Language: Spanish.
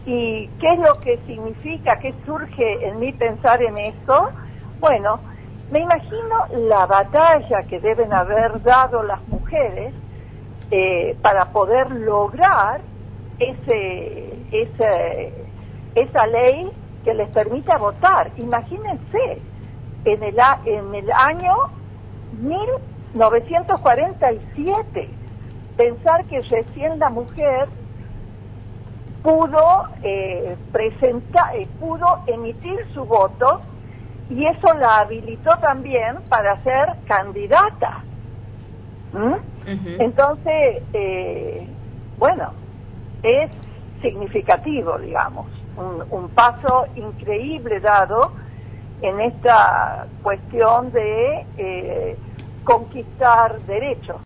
¿Y qué es lo que significa? ¿Qué surge en mí pensar en esto? Bueno, me imagino la batalla que deben haber dado las mujeres para poder lograr esa ley que les permita votar. Imagínense, en el año 1947, pensar que recién la mujer pudo pudo emitir su voto, y eso la habilitó también para ser candidata. Entonces, bueno, es significativo, digamos, un paso increíble dado en esta cuestión de conquistar derechos.